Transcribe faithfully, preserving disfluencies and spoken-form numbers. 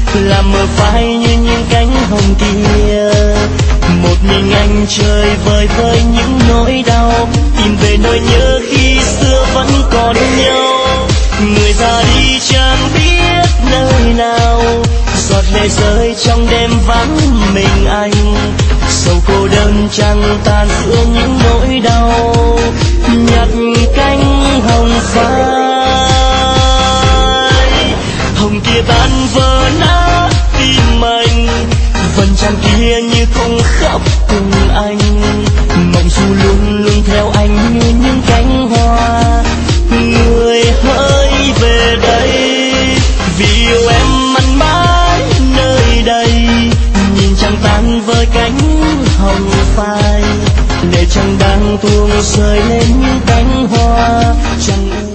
làm mờ phai như những cánh hồng kia. Một mình anh chơi vơi với những nỗi đau, tìm về nỗi nhớ khi xưa vẫn còn nhau. Người ra đi chẳng biết nơi nào, giọt lệ rơi trong đêm vắng mình anh. Sầu cô đơn chẳng tan giữa những nỗi đau, nhặt cánh hồng phai. Hồng kia tan vỡ nát tim anh, phần trăng kia như không khóc cùng anh. Mộng du luôn luôn theo anh như những cánh hoa, người hỡi về đây vì yêu em mặn mãi nơi đây. Nhìn trăng tan với cánh hồng phai, lệ trăng đang tuôn rơi lên những cánh hoa. Trăng